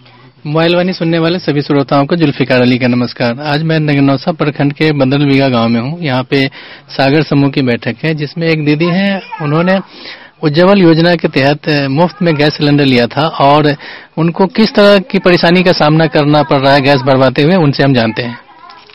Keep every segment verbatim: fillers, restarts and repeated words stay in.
Mobile वाणी सुनने वाले सभी श्रोताओं को जुल्फिकार अली का नमस्कार। आज मैं नगरनौसा प्रखंड के बदल बीघा गांव में हूं। यहाँ पे सागर समूह की बैठक है, जिसमें एक दीदी हैं, उन्होंने उज्ज्वल योजना के तहत मुफ्त में गैस सिलेंडर लिया था और उनको किस तरह की परेशानी का सामना करना पड़ रहा है गैस भरवाते हुए, उनसे हम जानते हैं।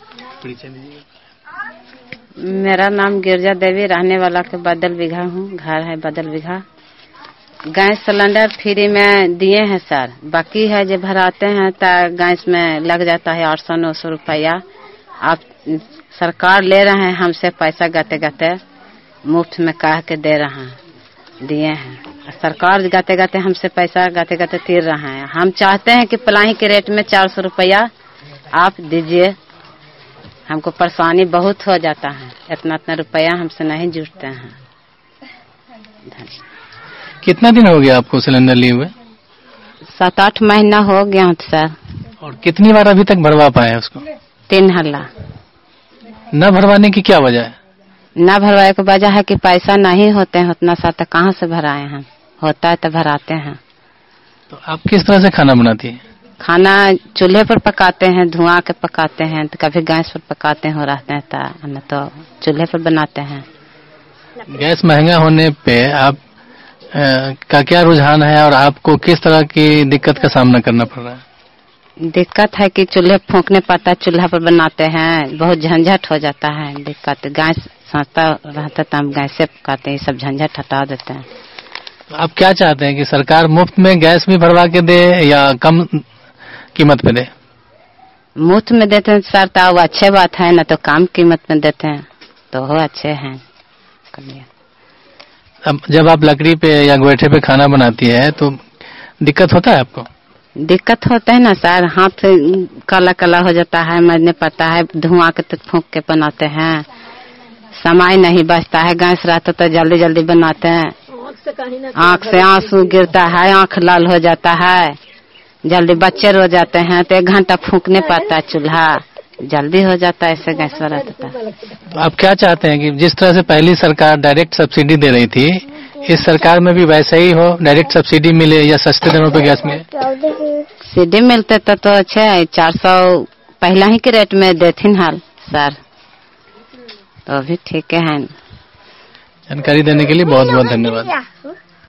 मेरा नाम गिरजा देवी, रहने वाला के बदल बीघा हूँ, घर है बदल बीघा। गैस सिलेंडर फ्री में दिए हैं सर, बाकी है जो भराते हैं तो गैस में लग जाता है आठ सौ नौ सौ रुपया। आप सरकार ले रहे हैं हमसे पैसा गाते गाते, मुफ्त में कह के दे रहे हैं, दिए हैं सरकार गाते गाते हमसे पैसा गाते गाते तीर रहे हैं। हम चाहते हैं कि प्लाई के रेट में चार सौ रुपया आप दीजिए, हमको परेशानी बहुत हो जाता है, इतना इतना रुपया हमसे नहीं जुटते हैं। कितना दिन हो गया आपको सिलेंडर लिए हुए? सात आठ महीना हो गया सर। और कितनी बार अभी तक भरवा पाए उसको? तीन हल्ला। न भरवाने की क्या वजह है? न भरवाने की वजह है कि पैसा नहीं होते हैं उतना सा, तो कहाँ से भराए हैं, होता है तो भराते हैं। तो आप किस तरह से खाना बनाती है? खाना चूल्हे पर पकाते हैं, धुआं के पकाते हैं, तो कभी गैस पर पकाते हो रहते हैं, तो, तो चूल्हे पर बनाते हैं। गैस महंगा होने पे आप आ, का क्या रुझान है और आपको किस तरह की दिक्कत का सामना करना पड़ रहा है? दिक्कत है कि चूल्हे फूंकने पड़ता है, चूल्हा पर बनाते हैं, बहुत झंझट हो जाता है। दिक्कत गैस सस्ता रहता तो हम गैस से पकाते हैं, सब झंझट हटा देते हैं। तो आप क्या चाहते हैं कि सरकार मुफ्त में गैस भी भरवा के दे या कम कीमत पे दे? मुफ्त में देते हैं सर तो अच्छे बात है, न तो कम कीमत में देते हैं तो वो अच्छे हैं। अब जब आप लकड़ी पे या गोईठे पे खाना बनाती है तो दिक्कत होता है आपको? दिक्कत होता है ना सर, हाथ काला काला हो जाता है, मरने पड़ता है, धुआं के तो फूंक के बनाते हैं, समय नहीं बचता है। गैस रहता तो जल्दी जल्दी बनाते हैं, आँख से आंसू गिरता है, आँख लाल हो जाता है, जल्दी बच्चे रो जाते हैं, तो एक घंटा फूंकने पड़ता है, चूल्हा जल्दी हो जाता है ऐसे गैस वाला। तो आप क्या चाहते हैं कि जिस तरह से पहली सरकार डायरेक्ट सब्सिडी दे रही थी, इस सरकार में भी वैसा ही हो, डायरेक्ट सब्सिडी मिले या सस्ते दरों पे गैस मिले? सब्सिडी मिलते तो, तो अच्छे है, चार सौ पहला ही के रेट में देती हाल सर, तो भी ठीक है। जानकारी देने के लिए बहुत बहुत धन्यवाद।